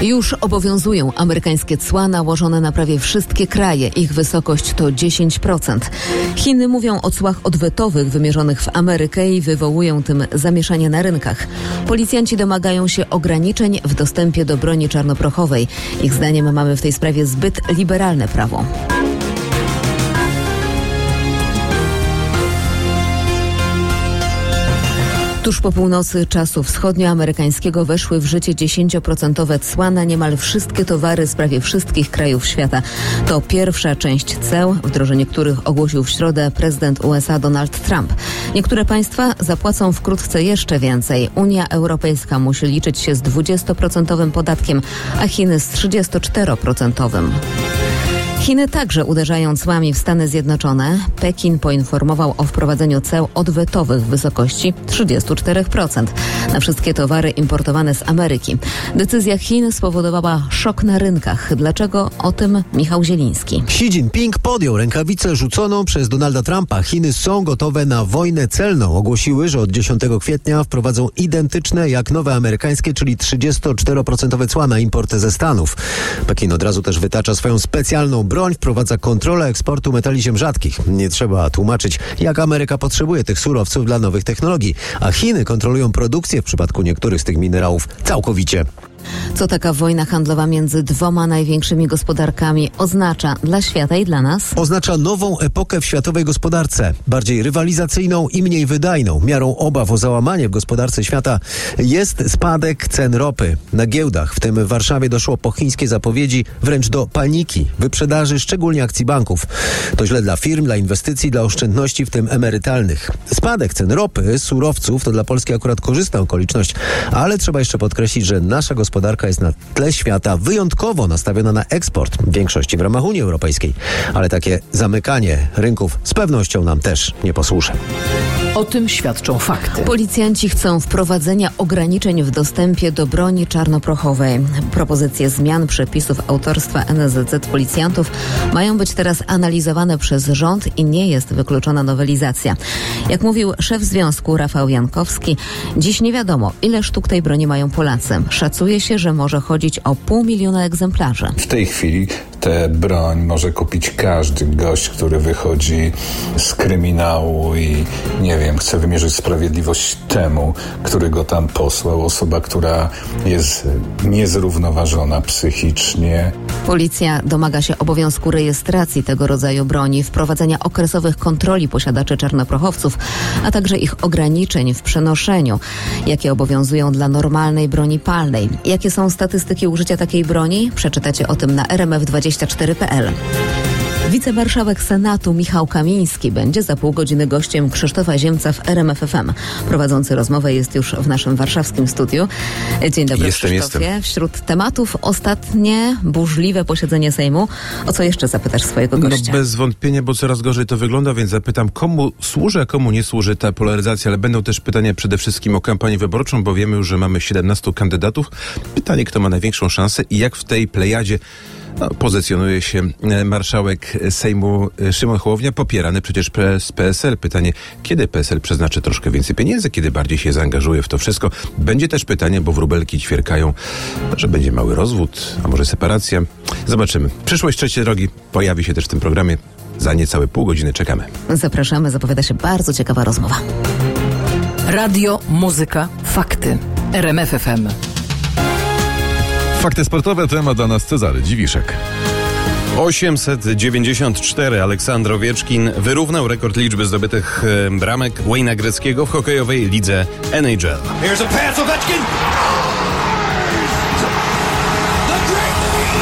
Już obowiązują amerykańskie cła nałożone na prawie wszystkie kraje. Ich wysokość to 10%. Chiny mówią o cłach odwetowych wymierzonych w Amerykę i wywołują tym zamieszanie na rynkach. Policjanci domagają się ograniczeń w dostępie do broni czarnoprochowej. Ich zdaniem mamy w tej sprawie zbyt liberalne prawo. Tuż po północy czasu wschodnioamerykańskiego weszły w życie 10% cła na niemal wszystkie towary z prawie wszystkich krajów świata. To pierwsza część ceł, wdrożenie których ogłosił w środę prezydent USA Donald Trump. Niektóre państwa zapłacą wkrótce jeszcze więcej. Unia Europejska musi liczyć się z 20% podatkiem, a Chiny z 34%. Chiny także uderzają cłami w Stany Zjednoczone. Pekin poinformował o wprowadzeniu ceł odwetowych w wysokości 34% na wszystkie towary importowane z Ameryki. Decyzja Chin spowodowała szok na rynkach. Dlaczego? O tym Michał Zieliński. Xi Jinping podjął rękawicę rzuconą przez Donalda Trumpa. Chiny są gotowe na wojnę celną. Ogłosiły, że od 10 kwietnia wprowadzą identyczne jak nowe amerykańskie, czyli 34% cła na import ze Stanów. Pekin od razu też wytacza swoją specjalną broń, wprowadza kontrolę eksportu metali ziem rzadkich. Nie trzeba tłumaczyć, jak Ameryka potrzebuje tych surowców dla nowych technologii, a Chiny kontrolują produkcję w przypadku niektórych z tych minerałów całkowicie. Co taka wojna handlowa między dwoma największymi gospodarkami oznacza dla świata i dla nas? Oznacza nową epokę w światowej gospodarce, bardziej rywalizacyjną i mniej wydajną. Miarą obaw o załamanie w gospodarce świata jest spadek cen ropy. Na giełdach, w tym w Warszawie, doszło po chińskie zapowiedzi wręcz do paniki, wyprzedaży szczególnie akcji banków. To źle dla firm, dla inwestycji, dla oszczędności, w tym emerytalnych. Spadek cen ropy, surowców to dla Polski akurat korzystna okoliczność, ale trzeba jeszcze podkreślić, że nasza gospodarka jest na tle świata wyjątkowo nastawiona na eksport, w większości w ramach Unii Europejskiej. Ale takie zamykanie rynków z pewnością nam też nie posłuży. O tym świadczą fakty. Policjanci chcą wprowadzenia ograniczeń w dostępie do broni czarnoprochowej. Propozycje zmian przepisów autorstwa NSZZ policjantów mają być teraz analizowane przez rząd i nie jest wykluczona nowelizacja. Jak mówił szef związku Rafał Jankowski, dziś nie wiadomo, ile sztuk tej broni mają Polacy. Szacuje się, że może chodzić o 500 000 egzemplarzy. W tej chwili tę broń może kupić każdy gość, który wychodzi z kryminału i chce wymierzyć sprawiedliwość temu, który go tam posłał. Osoba, która jest niezrównoważona psychicznie. Policja domaga się obowiązku rejestracji tego rodzaju broni, wprowadzenia okresowych kontroli posiadaczy czarnoprochowców, a także ich ograniczeń w przenoszeniu, jakie obowiązują dla normalnej broni palnej. Jakie są statystyki użycia takiej broni? Przeczytacie o tym na rmf24.pl. Wicemarszałek Senatu Michał Kamiński będzie za pół godziny gościem Krzysztofa Ziemca w RMF FM. Prowadzący rozmowę jest już w naszym warszawskim studiu. Dzień dobry, Krzysztofie. Jestem. Wśród tematów ostatnie burzliwe posiedzenie Sejmu. O co jeszcze zapytasz swojego gościa? Bez wątpienia, bo coraz gorzej to wygląda, więc zapytam, komu służy, a komu nie służy ta polaryzacja, ale będą też pytania przede wszystkim o kampanię wyborczą, bo wiemy już, że mamy 17 kandydatów. Pytanie, kto ma największą szansę i jak w tej plejadzie pozycjonuje się marszałek Sejmu Szymon Hołownia, popierany przecież przez PSL. Pytanie, kiedy PSL przeznaczy troszkę więcej pieniędzy, kiedy bardziej się zaangażuje w to wszystko. Będzie też pytanie, bo wróbelki ćwierkają, że będzie mały rozwód, a może separacja. Zobaczymy. Przyszłość trzeciej drogi pojawi się też w tym programie. Za niecałe pół godziny czekamy. Zapraszamy, zapowiada się bardzo ciekawa rozmowa. Radio, muzyka, fakty. RMF FM. Fakty sportowe, temat dla nas Cezary Dziwiszek. 894 Aleksander Owieczkin wyrównał rekord liczby zdobytych bramek Wayne'a Gretzkiego w hokejowej lidze NHL. Here's a pass, Ovechkin! The great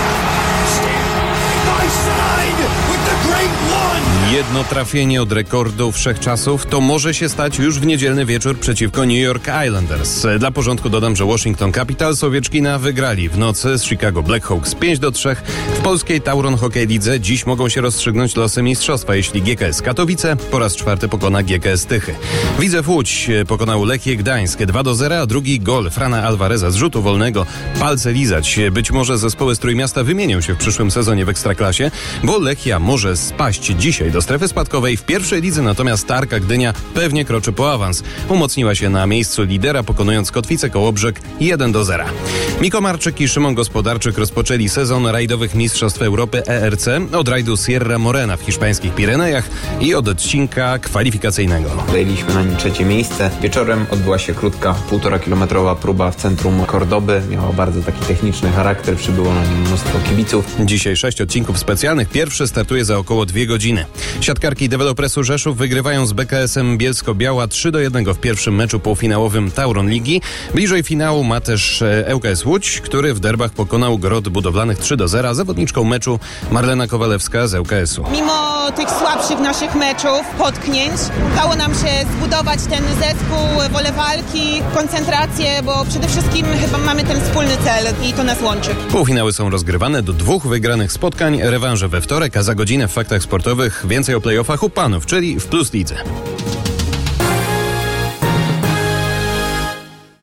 by side with the great one! Jedno trafienie od rekordu wszechczasów to może się stać już w niedzielny wieczór przeciwko New York Islanders. Dla porządku dodam, że Washington Capitals Owieczkina wygrali w nocy z Chicago Blackhawks 5-3. W polskiej Tauron Hockey Lidze dziś mogą się rozstrzygnąć losy mistrzostwa, jeśli GKS Katowice po raz czwarty pokona GKS Tychy. Widzew Łódź pokonał Lechię Gdańsk 2-0, a drugi gol Frana Alvareza z rzutu wolnego. Palce lizać. Być może zespoły z Trójmiasta wymienią się w przyszłym sezonie w Ekstraklasie, bo Lechia może spaść dzisiaj do strefy spadkowej. W pierwszej lidze natomiast Arka Gdynia pewnie kroczy po awans. Umocniła się na miejscu lidera, pokonując Kotwicę Kołobrzeg 1-0. Miko Marczyk i Szymon Gospodarczyk rozpoczęli sezon rajdowych Mistrzostw Europy ERC od rajdu Sierra Morena w hiszpańskich Pirenejach i od odcinka kwalifikacyjnego. Zajęliśmy na nim 3. miejsce. Wieczorem odbyła się krótka, 1,5-kilometrowa próba w centrum Kordoby. Miała bardzo taki techniczny charakter, przybyło na nim mnóstwo kibiców. Dzisiaj 6 odcinków specjalnych. Pierwszy startuje za około 2 godziny. Siatkarki Developresu Rzeszów wygrywają z BKS-em Bielsko-Biała 3-1 w pierwszym meczu półfinałowym Tauron Ligi. Bliżej finału ma też ŁKS Łódź, który w derbach pokonał Grot Budowlanych 3-0. Zawodniczką meczu Marlena Kowalewska z ŁKS-u. Mimo tych słabszych naszych meczów, potknięć, udało nam się zbudować ten zespół, wolę walki, koncentrację, bo przede wszystkim chyba mamy ten wspólny cel i to nas łączy. Półfinały są rozgrywane do 2 wygranych spotkań, rewanże we wtorek, a za godzinę w Faktach Sportowych więcej o play-offach u panów, czyli w Plus Lidze.